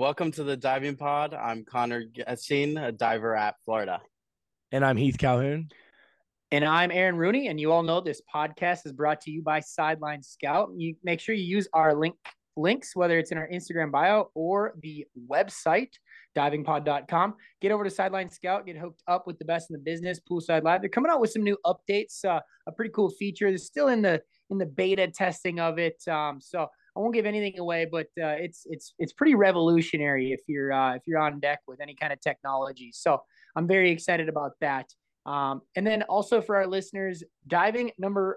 welcome to the Diving Pod. I'm Connor Gessing, a diver at Florida. And I'm Heath Calhoun. And I'm Aaron Rooney, and you all know this podcast is brought to you by Sideline Scout. You make sure you use our links, whether it's in our Instagram bio or the website, divingpod.com. Get over to Sideline Scout, get hooked up with the best in the business, Poolside Live. They're coming out with some new updates, a pretty cool feature. They're still in the beta testing of it, so I won't give anything away, but it's pretty revolutionary if you're on deck with any kind of technology. So I'm very excited about that. And then also for our listeners, Diving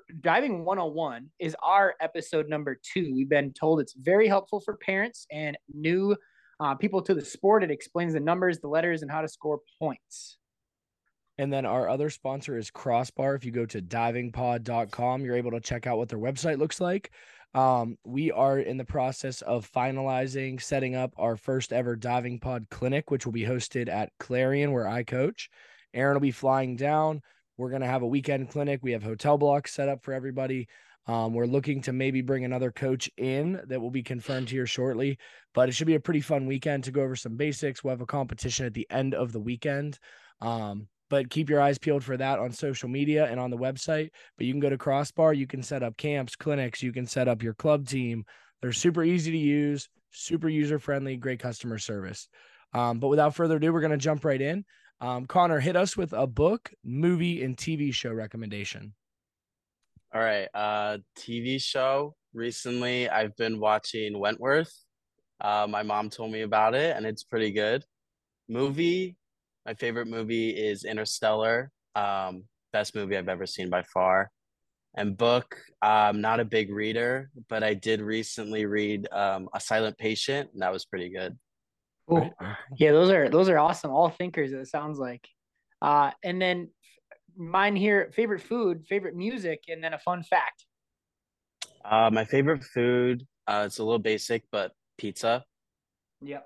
101 is our episode number 2. We've been told it's very helpful for parents and new people to the sport. It explains the numbers, the letters, and how to score points. And then our other sponsor is Crossbar. If you go to divingpod.com, you're able to check out what their website looks like. We are in the process of finalizing setting up our first ever Diving Pod clinic, which will be hosted at Clarion, where I coach. Aaron will be flying down. We're going to have a weekend clinic. We have hotel blocks set up for everybody. We're looking to maybe bring another coach in that will be confirmed here shortly, but it should be a pretty fun weekend to go over some basics. We'll have a competition at the end of the weekend. But keep your eyes peeled for that on social media and on the website. But you can go to Crossbar. You can set up camps, clinics. You can set up your club team. They're super easy to use, super user-friendly, great customer service. But without further ado, we're going to jump right in. Connor, hit us with a book, movie, and TV show recommendation. All right. TV show. Recently, I've been watching Wentworth. My mom told me about it, and it's pretty good. Movie. My favorite movie is Interstellar. Best movie I've ever seen by far. And book, I'm not a big reader, but I did recently read A Silent Patient, and that was pretty good. Ooh, yeah, those are awesome. All thinkers, it sounds like. And then mine here, favorite food, favorite music, and then a fun fact. My favorite food, it's a little basic, but pizza. Yep.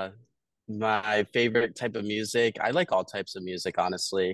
My favorite type of music, I like all types of music, honestly.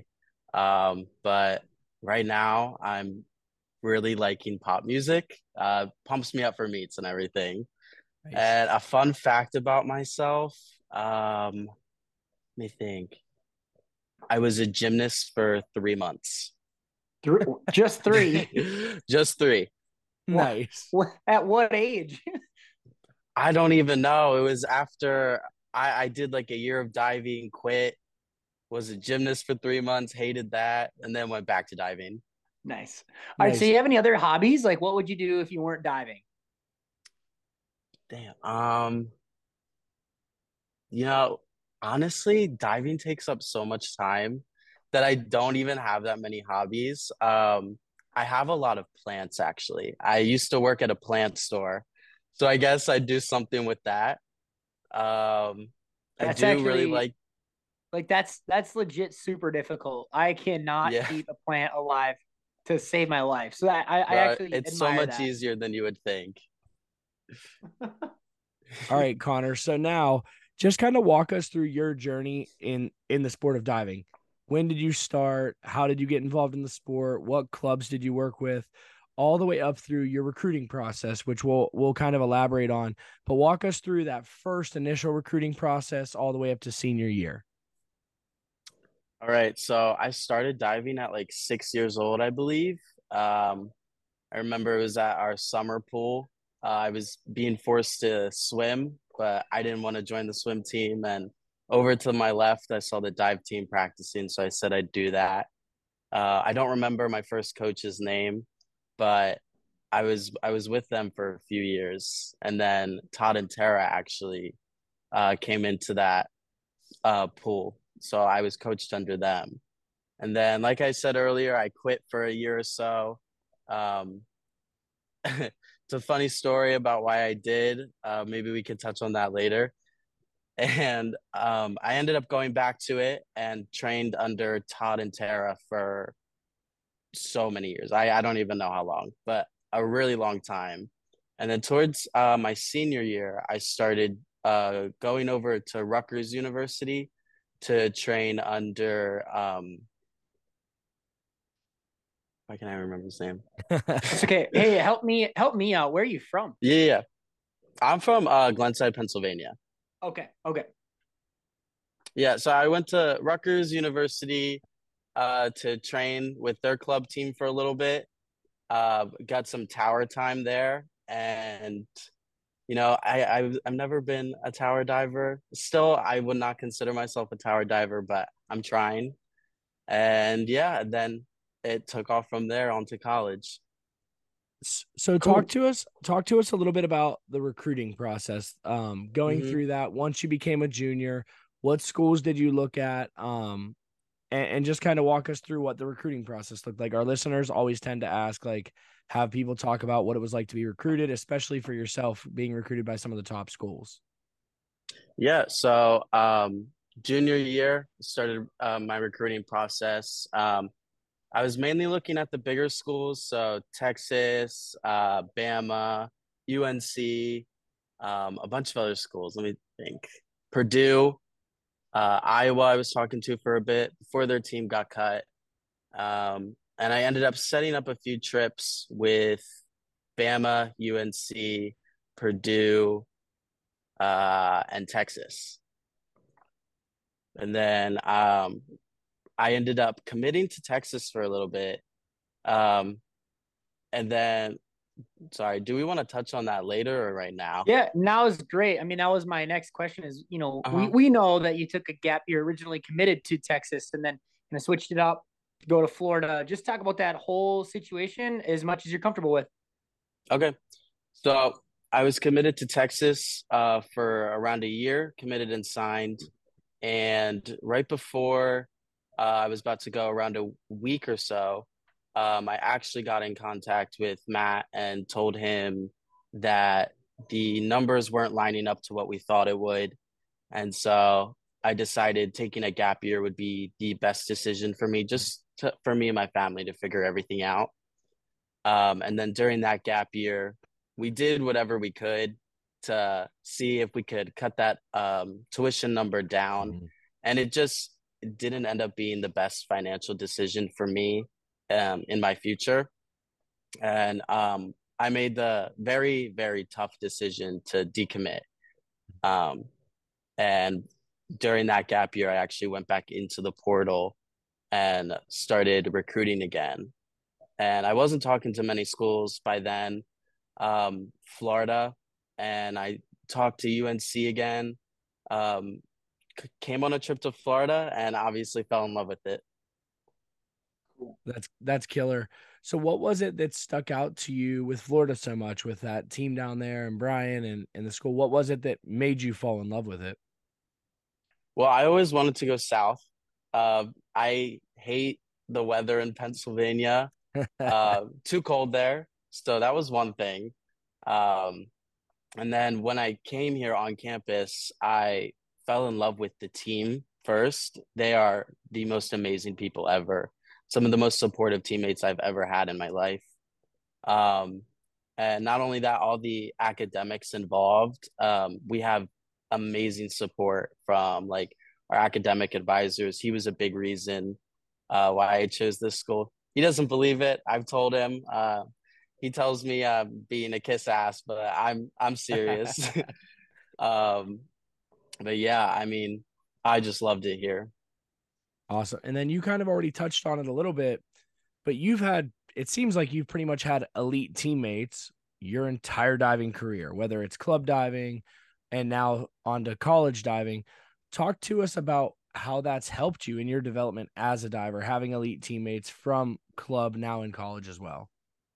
But right now I'm really liking pop music. Pumps me up for meets and everything. Nice. And a fun fact about myself, let me think. I was a gymnast for 3 months. Just 3. Just 3. Nice. At what age? I don't even know. It was after I did like a year of diving, quit, was a gymnast for 3 months, hated that, and then went back to diving. Nice. All right. So you have any other hobbies? Like what would you do if you weren't diving? Damn. Honestly, diving takes up so much time that I don't even have that many hobbies. I have a lot of plants actually. I used to work at a plant store, so I guess I do something with that. I That's do really actually like that's legit super difficult. I cannot yeah, keep a plant alive to save my life. So I but actually it's so admire much that. easier than you would think. All right, Connor. So now just kind of walk us through your journey in the sport of diving. When did you start? How did you get involved in the sport? What clubs did you work with? All the way up through your recruiting process, which we'll kind of elaborate on. But walk us through that first initial recruiting process all the way up to senior year. All right, so I started diving at like 6 years old, I believe. I remember it was at our summer pool. I was being forced to swim, but I didn't want to join the swim team. And over to my left, I saw the dive team practicing, so I said I'd do that. I don't remember my first coach's name, but I was with them for a few years, and then Todd and Tara actually came into that pool, so I was coached under them. And then, like I said earlier, I quit for a year or so. Um, it's a funny story about why I did. Maybe we could touch on that later. And I ended up going back to it and trained under Todd and Tara for so many years. I don't even know how long, but a really long time. And then towards my senior year, I started going over to Rutgers University to train under why can't I remember his name? It's okay. Hey, help me out. Where are you from? Yeah, yeah. I'm from Glenside, Pennsylvania. Okay. Okay. Yeah, so I went to Rutgers University to train with their club team for a little bit. Got some tower time there, and I've never been a tower diver. Still, I would not consider myself a tower diver, but I'm trying. And yeah, then it took off from there onto college. So Cool. talk to us a little bit about the recruiting process. Going Hmm. through that once you became a junior, what schools did you look at? And just kind of walk us through what the recruiting process looked like. Our listeners always tend to ask, like, have people talk about what it was like to be recruited, especially for yourself being recruited by some of the top schools. Yeah, so junior year started my recruiting process. I was mainly looking at the bigger schools, so Texas, Bama, UNC, a bunch of other schools. Let me think. Purdue, Iowa, I was talking to for a bit before their team got cut. And I ended up setting up a few trips with Bama, UNC, Purdue, and Texas. And then I ended up committing to Texas for a little bit. Um, and then, sorry, do we want to touch on that later or right now? Yeah, now is great. I mean, that was my next question is, we, Uh-huh. we know that you took a gap. You're originally committed to Texas and then kind of switched it up to go to Florida. Just talk about that whole situation as much as you're comfortable with. Okay. So I was committed to Texas for around a year, committed and signed. And right before I was about to go, around a week or so, I actually got in contact with Matt and told him that the numbers weren't lining up to what we thought it would. And so I decided taking a gap year would be the best decision for me, for me and my family to figure everything out. And then during that gap year, we did whatever we could to see if we could cut that tuition number down. Mhm. And it didn't end up being the best financial decision for me in my future. And I made the very, very tough decision to decommit. Um, and during that gap year, I actually went back into the portal and started recruiting again. And I wasn't talking to many schools by then. Florida, and I talked to UNC again. Um, Came on a trip to Florida, and obviously fell in love with it. That's killer. So what was it that stuck out to you with Florida so much with that team down there and Brian and the school? What was it that made you fall in love with it? Well, I always wanted to go south. I hate the weather in Pennsylvania. Too cold there, so that was one thing. Um, And then when I came here on campus, I fell in love with the team first. They are the most amazing people ever. Some of the most supportive teammates I've ever had in my life. Um, and not only that, all the academics involved, we have amazing support from like our academic advisors. He was a big reason why I chose this school. He doesn't believe it. I've told him. He tells me being a kiss ass, but I'm serious. um, but yeah, I mean, I just loved it here. Awesome. And then you kind of already touched on it a little bit, but it seems like you've pretty much had elite teammates your entire diving career, whether it's club diving and now on to college diving. Talk to us about how that's helped you in your development as a diver, having elite teammates from club now in college as well.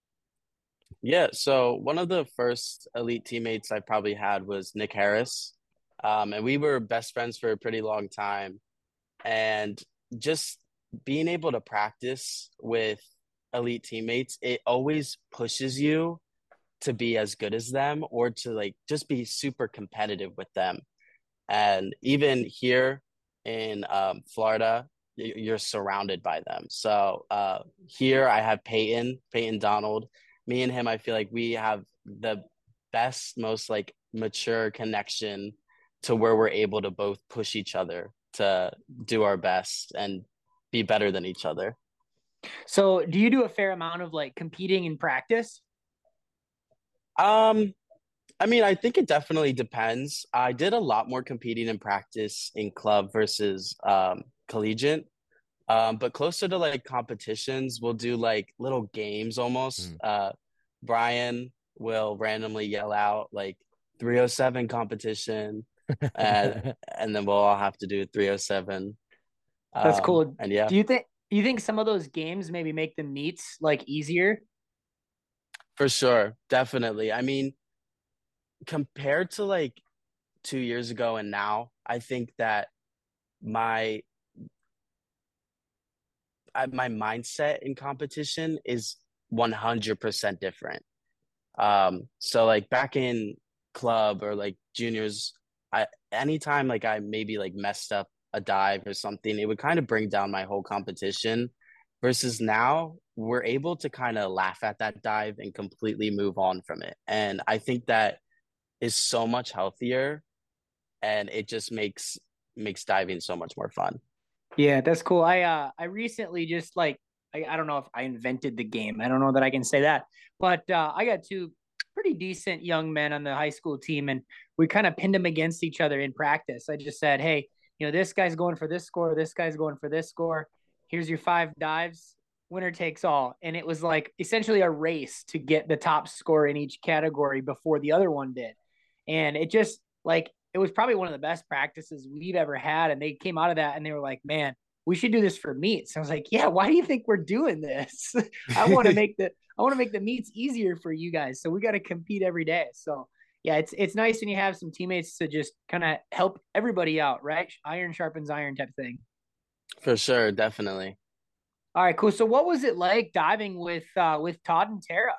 Yeah, so one of the first elite teammates I probably had was Nick Harris. And we were best friends for a pretty long time. And just being able to practice with elite teammates, it always pushes you to be as good as them or to like just be super competitive with them. And even here in Florida, you're surrounded by them. So here I have Peyton Donald. Me and him, I feel like we have the best, most like mature connection to where we're able to both push each other to do our best and be better than each other. So, do you do a fair amount of like competing in practice? Um, I mean, I think it definitely depends. I did a lot more competing in practice in club versus collegiate. But closer to like competitions, we'll do like little games almost. Mm. Brian will randomly yell out like 307 competition, and and then we'll all have to do 307. That's cool. And yeah, Do you think some of those games maybe make the meets like easier? for sure, definitely. I mean, compared to like 2 years ago and now, I think that my my mindset in competition is 100% different. So like back in club or like juniors, I anytime like I maybe like messed up a dive or something, it would kind of bring down my whole competition. Versus now, we're able to kind of laugh at that dive and completely move on from it. And I think that is so much healthier, and it just makes diving so much more fun. Yeah, that's cool. I recently just like I don't know if I invented the game. I don't know that I can say that. But I got two pretty decent young men on the high school team and we kind of pinned them against each other in practice. I just said, "Hey, this guy's going for this score, this guy's going for this score. Here's your 5 dives. Winner takes all." And it was like essentially a race to get the top score in each category before the other one did. And it just like it was probably one of the best practices we've ever had. And they came out of that and they were like, "Man, we should do this for meets." I was like, "Yeah, why do you think we're doing this?" I want to make the meets easier for you guys. So we got to compete every day. So yeah, it's nice when you have some teammates to just kind of help everybody out, right? Iron sharpens iron type thing. For sure, definitely. All right, cool. So what was it like diving with Todd and Tara?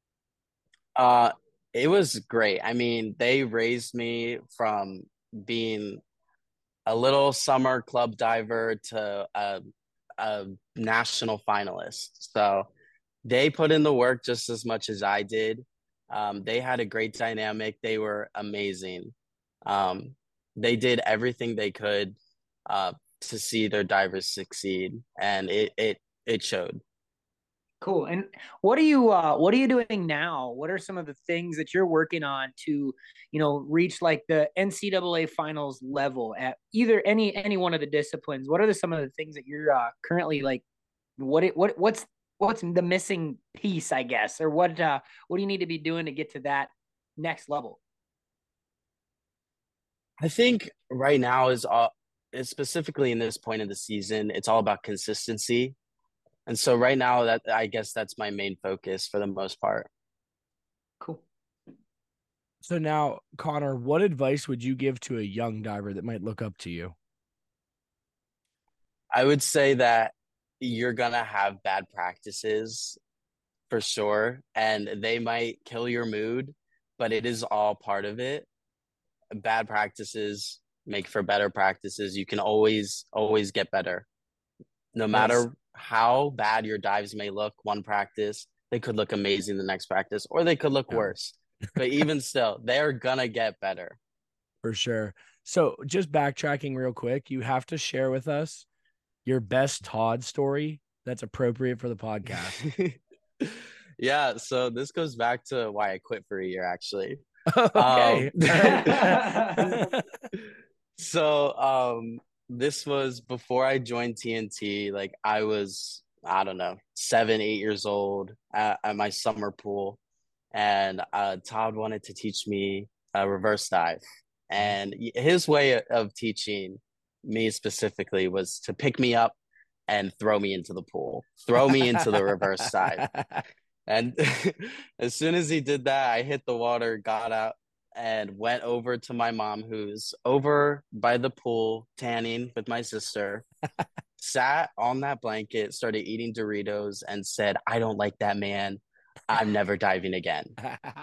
Uh, it was great. I mean, they raised me from being a little summer club diver to a national finalist. So they put in the work just as much as I did. They had a great dynamic. They were amazing. Um, they did everything they could uh, to see their divers succeed, and it showed. Cool. And what are you doing now? What are some of the things that you're working on to, reach like the NCAA finals level at either any one of the disciplines? What are some of the things that you're currently like what's the missing piece, I guess, or what do you need to be doing to get to that next level? I think right now is specifically in this point of the season, it's all about consistency. And so right now that I guess that's my main focus for the most part. Cool. So now, Connor, what advice would you give to a young diver that might look up to you? I would say that you're gonna have bad practices for sure, and they might kill your mood, but it is all part of it. Bad practices make for better practices. You can always get better. No Yes. matter how bad your dives may look one practice, they could look amazing the next practice, or they could look Yeah, worse. But even still, they're gonna get better. for sure. So just backtracking real quick, you have to share with us your best Todd story that's appropriate for the podcast. Yeah, so this goes back to why I quit for a year actually. Um, Okay. All right. so this was before I joined TNT. Like I was, I don't know, 7, 8 years old at my summer pool, and Todd wanted to teach me a reverse dive. And his way of teaching me specifically was to pick me up and throw me into the pool, throw me into the reverse dive. And as soon as he did that, I hit the water, got out, and went over to my mom, who's over by the pool tanning with my sister, sat on that blanket, started eating Doritos, and said, "I don't like that man. I'm never diving again."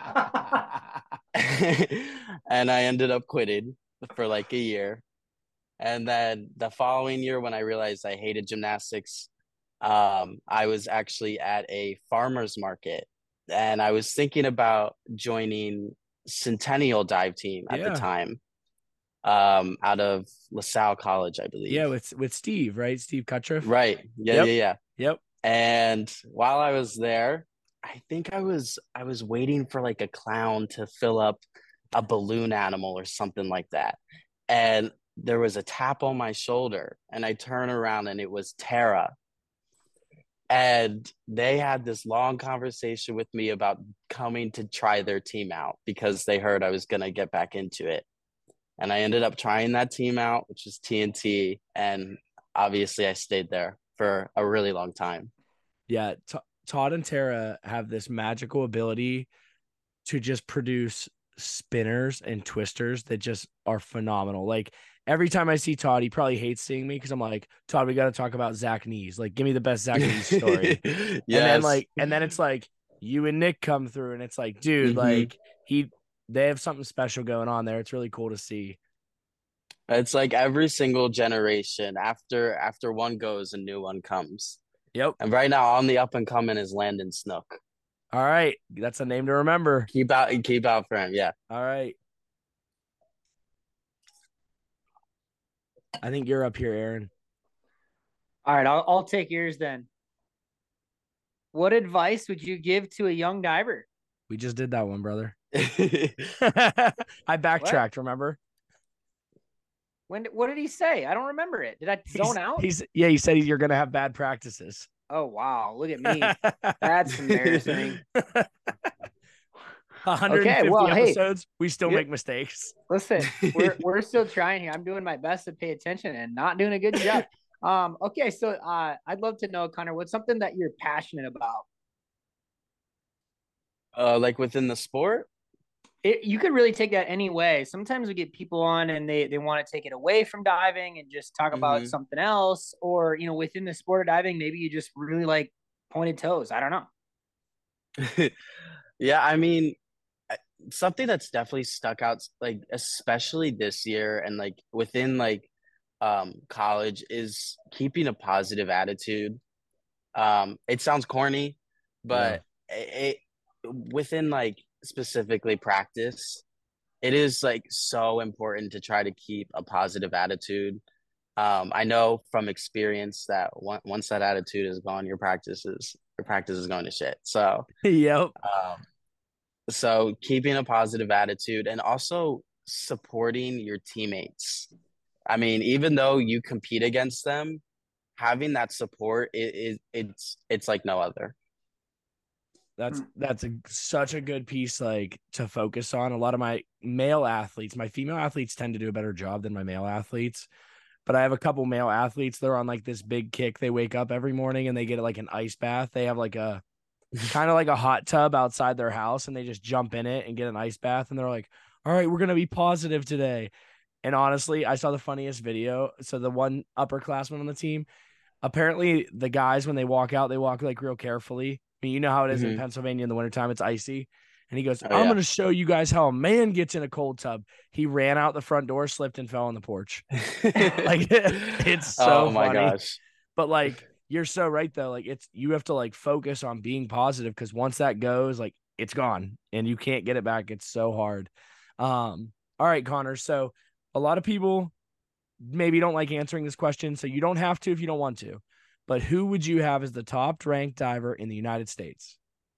And I ended up quitting for like a year. And then the following year, when I realized I hated gymnastics, I was actually at a farmer's market and I was thinking about joining Centennial Dive Team at the Yeah. time, out of LaSalle College, I Yeah, believe. with Steve, right? Steve Cuttriff. Right. Yeah, Yep. yeah, yeah. Yep. And while I was there, I think I was waiting for like a clown to fill up a balloon animal or something like that. And there was a tap on my shoulder, and I turn around and it was Tara. And they had this long conversation with me about coming to try their team out because they heard I was going to get back into it. And I ended up trying that team out, which is TNT. And obviously, I stayed there for a really long time. Yeah. Todd and Tara have this magical ability to just produce spinners and twisters that just are phenomenal. Like every time I see Todd, he probably hates seeing me because I'm like, Todd, we got to talk about Zach Nees. Like, give me the best Zach Nees story. Yes. And then it's like you and Nick come through, and it's like, dude, Mhm. they have something special going on there. It's really cool to see. It's like every single generation after one goes, a new one comes. Yep. And right now on the up and coming is Landon Snook. All right. That's a name to remember. Keep out for him. Yeah. All right. I think you're up here, Aaron. All right, I'll take yours then. What advice would you give to a young diver? We just did that one, brother. I backtracked, remember? What did he say? I don't remember it. Did I zone out? He said you're gonna have bad practices. Oh wow, look at me. That's embarrassing. 150 Okay, well, episodes, we still make mistakes. Listen, we're still trying here. I'm doing my best to pay attention and not doing a good job. Okay, so I'd love to know, Connor, what's something that you're passionate about? Like within the sport? You could really take that any way. Sometimes we get people on and they want to take it away from diving and just talk about something else, or within the sport of diving, maybe you just really like pointed toes. I don't know. Yeah, I mean, something that's definitely stuck out, like especially this year and like within like college, is keeping a positive attitude. It sounds corny, but within like specifically practice, it is like so important to try to keep a positive attitude. I know from experience that once that attitude is gone, your practice is going to shit. So Yep. so keeping a positive attitude and also supporting your teammates. I mean, even though you compete against them, having that support it's like no other. That's such a good piece, like, to focus on. A lot of my male athletes, my female athletes tend to do a better job than my male athletes. But I have a couple male athletes. They're on like this big kick. They wake up every morning and they get like an ice bath. They have like a kind of like a hot tub outside their house, and they just jump in it and get an ice bath. And they're like, all right, we're going to be positive today. And honestly, I saw the funniest video. So the one upperclassman on the team, apparently the guys, when they walk out, they walk like real carefully. I mean, you know how it is in Pennsylvania in the wintertime, it's icy. And he goes, I'm going to show you guys how a man gets in a cold tub. He ran out the front door, slipped, and fell on the porch. Like, it's so my funny. Gosh. But like, you're so right though. Like, you have to like focus on being positive, because once that goes, like, it's gone and you can't get it back. It's so hard. All right, Connor. So a lot of people maybe don't like answering this question, so you don't have to if you don't want to. But who would you have as the top ranked diver in the United States?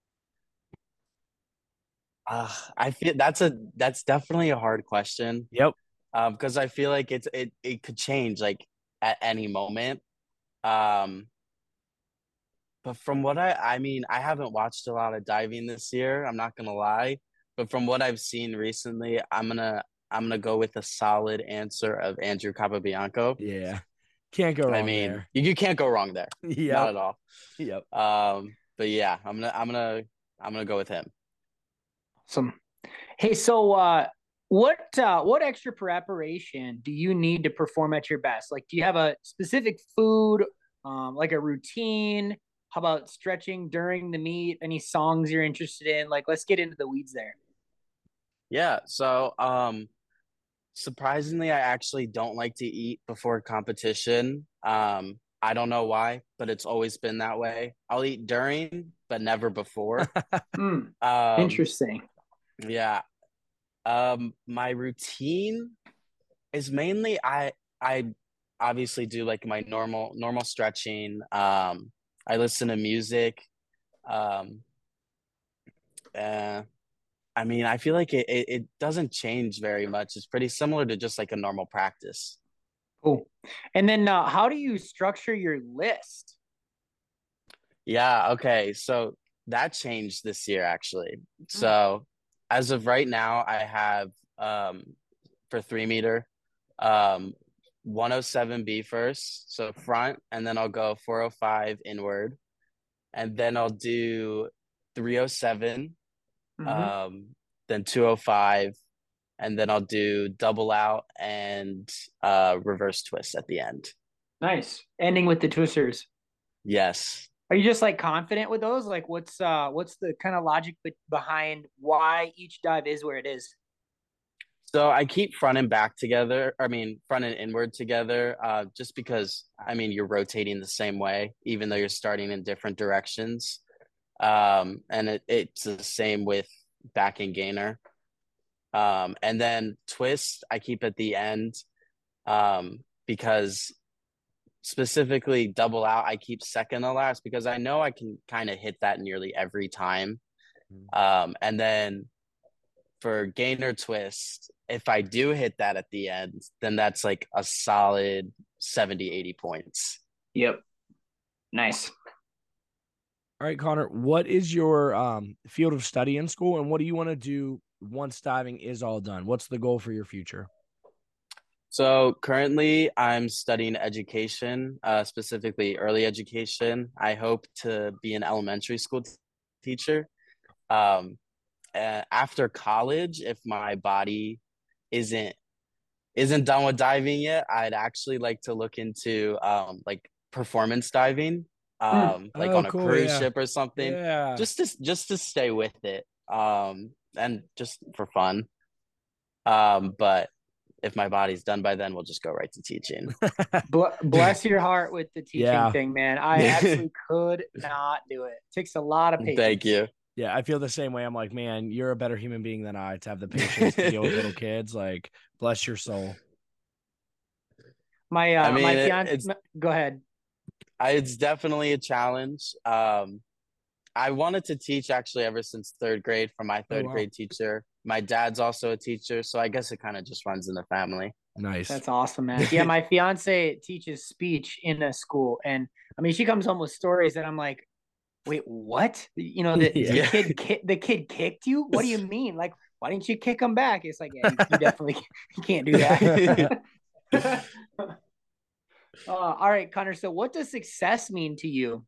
I feel that's definitely a hard question. Yep. Because I feel like it could change like at any moment. But from what I mean, I haven't watched a lot of diving this year. I'm not gonna lie, but from what I've seen recently, I'm gonna go with a solid answer of Andrew Capobianco. Yeah, can't go wrong. I mean, there. you can't go wrong there. Yep. Not at all. Yep. But yeah, I'm gonna go with him. Awesome. Hey, so what extra preparation do you need to perform at your best? Like, do you have a specific food, like a routine? How about stretching during the meet? Any songs you're interested in? Like, let's get into the weeds there. Yeah. So, surprisingly, I actually don't like to eat before competition. I don't know why, but it's always been that way. I'll eat during, but never before. Interesting. Yeah. My routine is mainly I obviously do like my normal stretching. I listen to music. I I mean, I feel like it doesn't change very much. It's pretty similar to just like a normal practice. Cool. And then how do you structure your list? Yeah, okay. So that changed this year actually. Mm. So as of right now, I have for 3 meter, um 107B first, so front, and then I'll go 405 inward, and then I'll do 307, Hmm. um, then 205, and then I'll do double out and reverse twist at the end. Nice. Ending with the twisters. Yes. Are you just like confident with those? Like what's the kind of logic behind why each dive is where it is? So I keep front and back together. I mean, front and inward together, just because I mean you're rotating the same way, even though you're starting in different directions. And it's the same with back and gainer. And then twist I keep at the end, because specifically double out I keep second to last because I know I can kind of hit that nearly every time. And then for gainer twist, if I do hit that at the end, then that's like a solid 70, 80 points. Yep. Nice. All right, Connor, what is your field of study in school, and what do you want to do once diving is all done? What's the goal for your future? So currently I'm studying education, specifically early education. I hope to be an elementary school teacher. Um, After college, if my body isn't done with diving yet, I'd actually like to look into like performance diving, Mm. like Oh, on a cool. cruise Yeah. ship or something, Yeah. just to stay with it, and just for fun. But if my body's done by then, we'll just go right to teaching. Bless your heart with the teaching Yeah. thing, man. I absolutely could not do it. It takes a lot of Thank patience. you. Yeah, I feel the same way. I'm like, man, you're a better human being than I to have the patience to deal with little kids. Like, bless your soul. My I mean, my fiance. Go ahead. it's definitely a challenge. I wanted to teach actually ever since third grade from my Oh, third wow. grade teacher. My dad's also a teacher, so I guess it kind of just runs in the family. Nice. That's awesome, man. Yeah, my fiance teaches speech in a school, and I mean, she comes home with stories that I'm like, wait, what? You know, Yeah. the kid kicked you? What do you mean? Like, why didn't you kick him back? It's like, yeah, you definitely you can't do that. All right, Connor. So, what does success mean to you?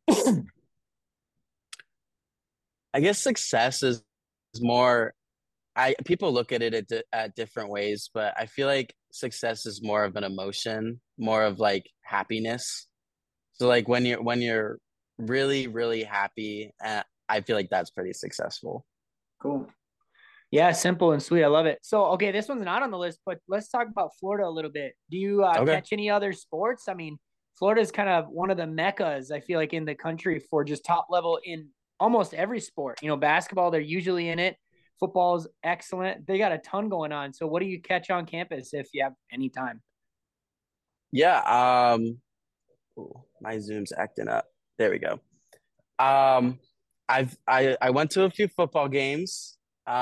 I guess success is more. I People look at it at different ways, but I feel like success is more of an emotion, more of like happiness. So like when you're really really happy, I feel like that's pretty successful. Cool. Yeah, simple and sweet. I love it. So, okay, this one's not on the list, but let's talk about Florida a little bit. Do you Okay. catch any other sports? I mean, Florida is kind of one of the meccas, I feel like, in the country for just top level in almost every sport. You know, basketball, they're usually in it. Football is excellent. They got a ton going on. So, what do you catch on campus if you have any time? Yeah. Ooh, my Zoom's acting up. There we go. Um, I went to a few football games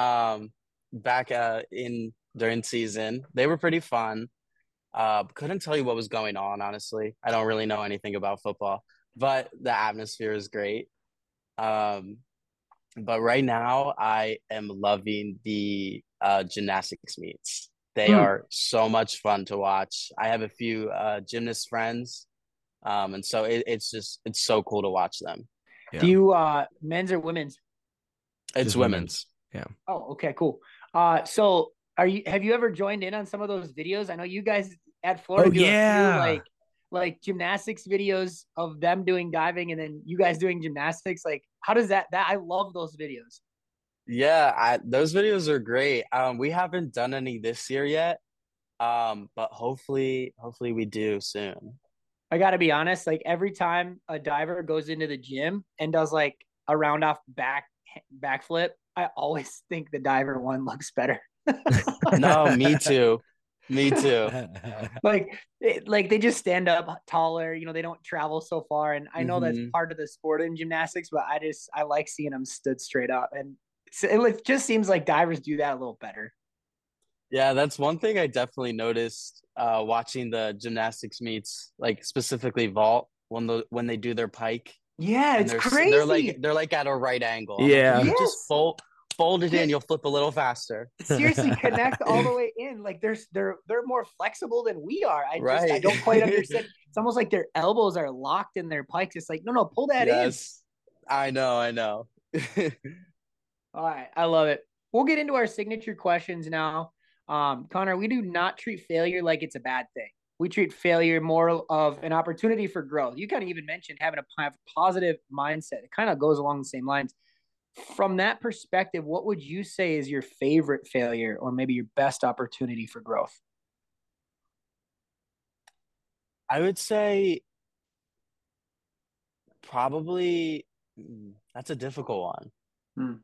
back in during season. They were pretty fun. Couldn't tell you what was going on, honestly. I don't really know anything about football, but the atmosphere is great. Um, but right now I am loving the gymnastics meets. They Hmm. are so much fun to watch. I have a few gymnast friends, and so it's so cool to watch them. Do Yeah. you men's or women's? It's Just women's. women's. Yeah. Oh, okay, cool. So have you ever joined in on some of those videos? I know you guys at Florida Oh, do a few yeah. like gymnastics videos of them doing diving and then you guys doing gymnastics. Like, how does that I love those videos. Yeah, those videos are great. We haven't done any this year yet, but hopefully we do soon. I gotta be honest, like every time a diver goes into the gym and does like a round off backflip, I always think the diver one looks better. No, me too. Me too. Like they just stand up taller, you know, they don't travel so far, and I know that's Hmm. part of the sport in gymnastics, but I like seeing them stood straight up, and So it just seems like divers do that a little better. Yeah, that's one thing I definitely noticed watching the gymnastics meets, like specifically vault when they do their pike Yeah, and it's they're like crazy. they're like at a right angle. I'm like, if Yeah. you just Yes. fold it in, Get you'll flip a little faster. seriously connect all the way in. Like they're more flexible than we are. I Right. don't quite understand. It's almost like their elbows are locked in their pikes. It's like, no, pull that in. Yes. I know. All right, I love it. We'll get into our signature questions now. Connor, we do not treat failure like it's a bad thing. We treat failure more of an opportunity for growth. You kind of even mentioned having a positive mindset. It kind of goes along the same lines. From that perspective, what would you say is your favorite failure or maybe your best opportunity for growth? I would say probably that's a difficult one. Hmm.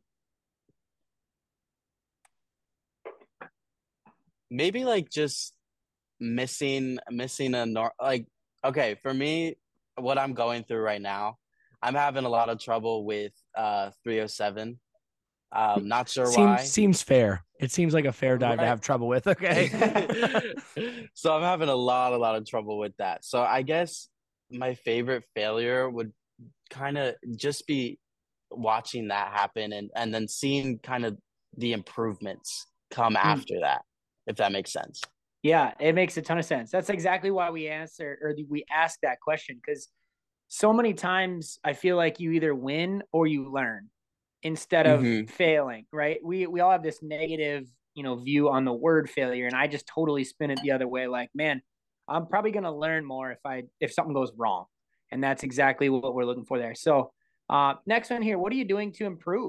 Maybe like just missing like okay, for me what I'm going through right now, I'm having a lot of trouble with 307. Not sure why. Seems fair. It seems like a fair dive to Right. have trouble with. Okay. So I'm having a lot of trouble with that. So I guess my favorite failure would kind of just be watching that happen and then seeing kind of the improvements come Hmm. after that, if that makes sense. Yeah, it makes a ton of sense. That's exactly why we ask that question because so many times I feel like you either win or you learn instead of Hmm. failing, right? We all have this negative, view on the word failure, and I just totally spin it the other way. Like, man, I'm probably gonna learn more if something goes wrong, and that's exactly what we're looking for there. So, next one here, what are you doing to improve?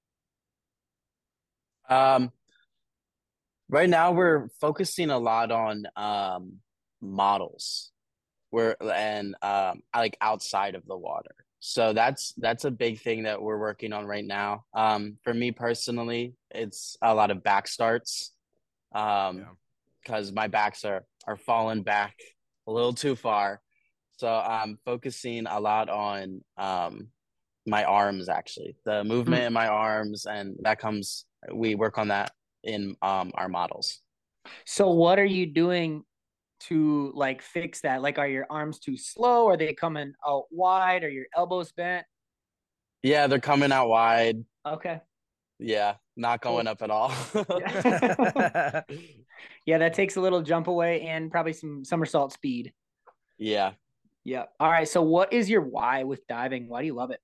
Um, right now we're focusing a lot on models. We're and like outside of the water. So that's a big thing that we're working on right now. For me personally, it's a lot of back starts. Yeah. Because my backs are falling back a little too far. So I'm focusing a lot on my arms actually, the movement Hmm. in my arms, and that comes we work on that in our models. So, what are you doing to like fix that? Like, are your arms too slow? Are they coming out wide? Are your elbows bent? Yeah, they're coming out wide. Okay, Yeah, not going cool. up at all. Yeah. Yeah, that takes a little jump away and probably some somersault speed. Yeah. Yeah. All right. So, what is your why with diving? Why do you love it?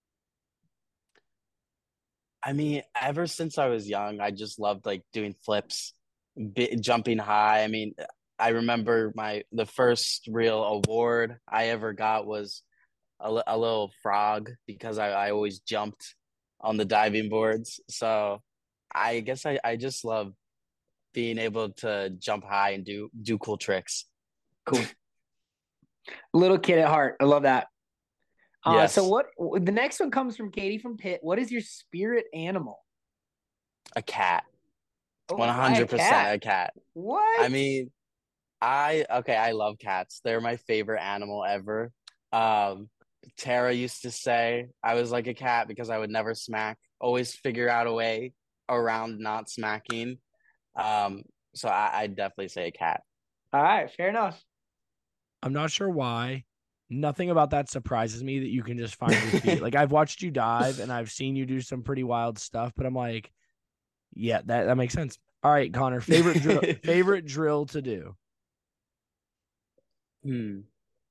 I mean, ever since I was young, I just loved like doing flips, jumping high. I mean, I remember the first real award I ever got was a little frog because I always jumped on the diving boards. So I guess I just love being able to jump high and do cool tricks. Cool. Little kid at heart. I love that. So Yes, what the next one comes from Katie from Pitt. What is your spirit animal? a cat. Oh, why a 100% cat? a cat. I What? mean, I love cats. They're my favorite animal ever. Tara used to say I was like a cat because I would never smack, always figure out a way around not smacking. Um, so I definitely say a cat. All right, fair enough. I'm not sure why. Nothing about that surprises me that you can just find your feet. Like I've watched you dive and I've seen you do some pretty wild stuff, but I'm like, yeah, that makes sense. All right, Connor, favorite drill to do. Hmm.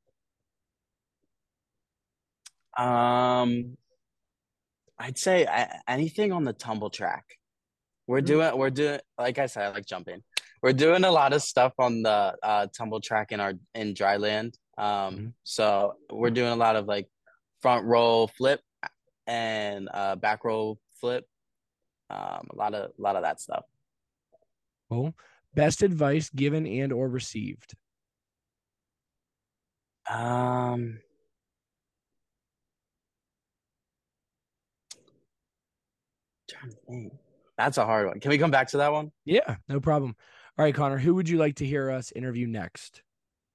Um, I'd say anything on the tumble track. Hmm. We're doing like I said, I like jumping. We're doing a lot of stuff on the tumble track in dry land. Mhm. So we're doing a lot of like front roll flip and back roll flip. A lot of that stuff. Cool. Best advice given and or received. Um, trying to think. That's a hard one. Can we come back to that one? Yeah, no problem. All right, Connor, who would you like to hear us interview next?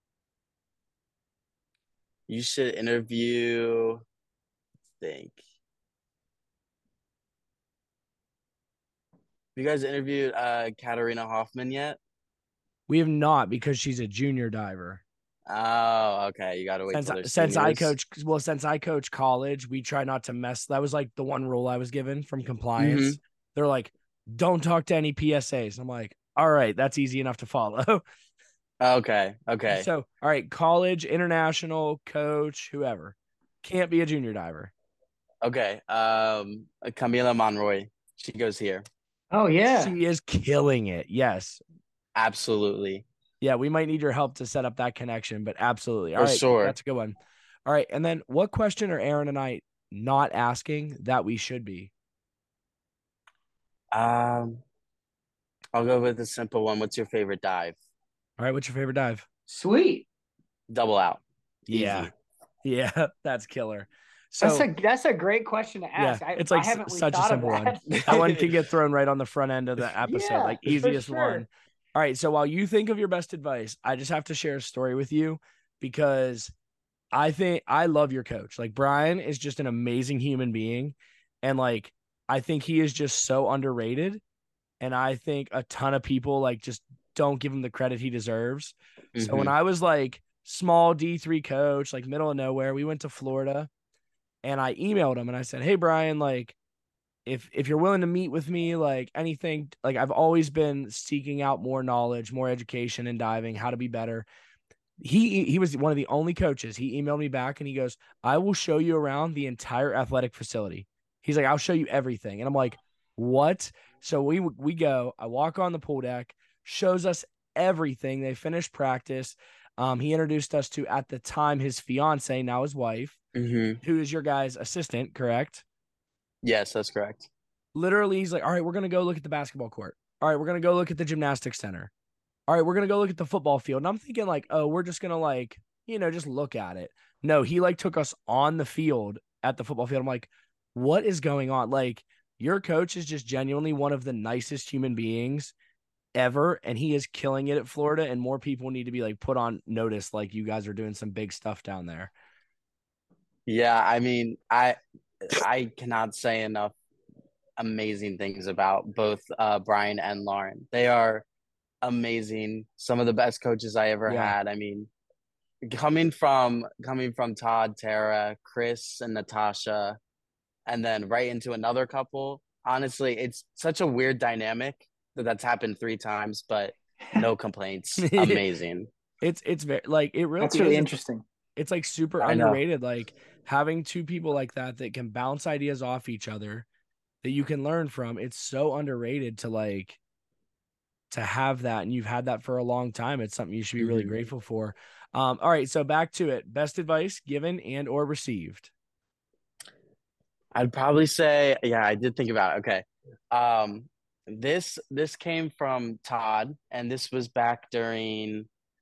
You should interview. Think. you guys interviewed Katarina Hoffman yet? We have not because she's a junior diver. Oh, okay. You got to wait till they're Since I seniors. coach college, we try not to mess. That was like the one rule I was given from compliance. Mhm. They're like, don't talk to any PSAs. I'm like, all right, that's easy enough to follow. Okay. Okay. So, all right, college, international, coach, whoever. Can't be a junior diver. Okay. Camila Monroy. She goes here. Oh yeah. She is killing it. Yes. Absolutely. Yeah, we might need your help to set up that connection, but absolutely. All For right, sure. that's a good one. All right, and then what question are Aaron and I not asking that we should be? Um, I'll go with a simple one. What's your favorite dive? All right, what's your favorite dive? Sweet. Double out. Yeah. Easy. Yeah, that's killer. So That's a great question to yeah, ask. it's I like haven't really such a thought of simple one. that. That one can get thrown right on the front end of the episode, Yeah, like for easiest sure. one. All right, so while you think of your best advice, I just have to share a story with you because I think I love your coach. Like Brian is just an amazing human being, and like I think he is just so underrated, and I think a ton of people like just don't give him the credit he deserves. So when Mhm. I was like small D3 coach, like middle of nowhere, we went to Florida and I emailed him and I said, "Hey Brian, like if you're willing to meet with me, like anything, like I've always been seeking out more knowledge, more education in diving, how to be better." He was one of the only coaches. He emailed me back and he goes, "I will show you around the entire athletic facility." He's like, "I'll show you everything." And I'm like, "What?" So we go, I walk on the pool deck, shows us everything. They finished practice. He introduced us to, at the time, his fiance, now his wife, Mhm. who is your guy's assistant, correct? Yes, that's correct. Literally, he's like, "All right, we're gonna go look at the basketball court. All right, we're gonna go look at the gymnastics center. All right, we're gonna go look at the football field." And I'm thinking like, oh, we're just gonna like, just look at it. No, he like took us on the field at the football field. I'm like, what is going on? Like, your coach is just genuinely one of the nicest human beings ever, and he is killing it at Florida. And more people need to be like put on notice, like you guys are doing some big stuff down there. Yeah, I mean, I cannot say enough amazing things about both Brian and Lauren. They are amazing. Some of the best coaches I ever Yeah. had. I mean, coming from Todd, Tara, Chris, and Natasha, and then right into another couple. Honestly, it's such a weird dynamic that's happened 3 times, but no complaints. Amazing. It's very like it really That's really is. interesting. It's like super I know. underrated. Like having two people like that can bounce ideas off each other that you can learn from. It's so underrated to have that, and you've had that for a long time. It's something you should be really Mhm. grateful for. All right, so back to it. Best advice given and or received. I'd probably say, yeah, I did think about it. Okay. Um, this came from Todd, and this was back during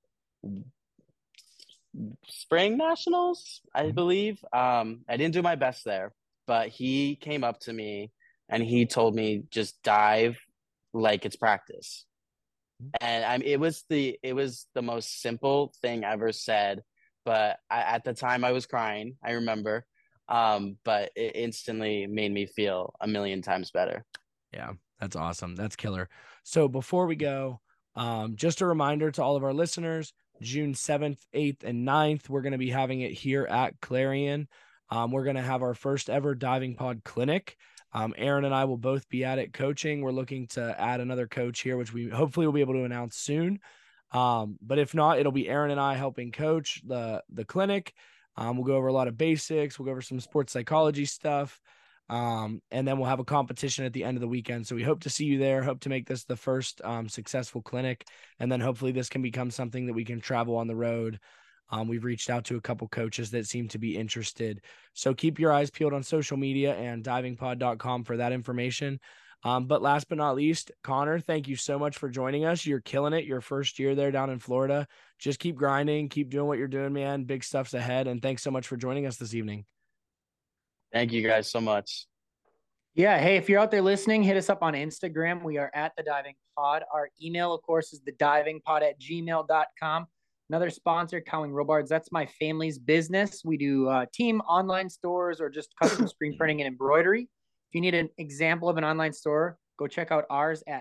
spring nationals, I believe. I didn't do my best there, but he came up to me and he told me just dive like it's practice. And it was the most simple thing ever said, but at the time I was crying, I remember. But it instantly made me feel a million times better. Yeah, that's awesome. That's killer. So before we go, just a reminder to all of our listeners, June 7th, 8th, and 9th, we're going to be having it here at Clarion. We're going to have our first ever diving pod clinic. Aaron and I will both be at it coaching. We're looking to add another coach here, which we hopefully will be able to announce soon. But if not, it'll be Aaron and I helping coach the clinic. We'll go over a lot of basics. We'll go over some sports psychology stuff. And then we'll have a competition at the end of the weekend. So we hope to see you there. Hope to make this the first successful clinic. And then hopefully this can become something that we can travel on the road. We've reached out to a couple coaches that seem to be interested. So keep your eyes peeled on social media and divingpod.com for that information. But last but not least, Connor, thank you so much for joining us. You're killing it. Your first year there down in Florida. Just keep grinding, keep doing what you're doing, man. Big stuff's ahead. And thanks so much for joining us this evening. Thank you guys so much. Yeah. Hey, if you're out there listening, hit us up on Instagram. We are at The Diving Pod. Our email, of course, is thedivingpod@gmail.com. Another sponsor, Cowling Robards. That's my family's business. We do team online stores or just custom screen printing and embroidery. If you need an example of an online store, Go check out ours at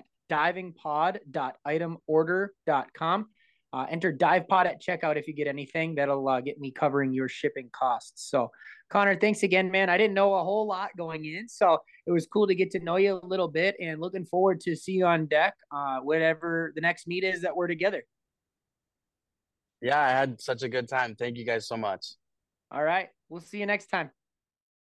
divingpod.itemorder.com. Enter DivePod at checkout if you get anything. That'll get me covering your shipping costs. So, Connor, thanks again, man. I didn't know a whole lot going in, so it was cool to get to know you a little bit, and looking forward to see you on deck, whatever the next meet is that we're together. Yeah, I had such a good time. Thank you guys so much. All right. We'll see you next time.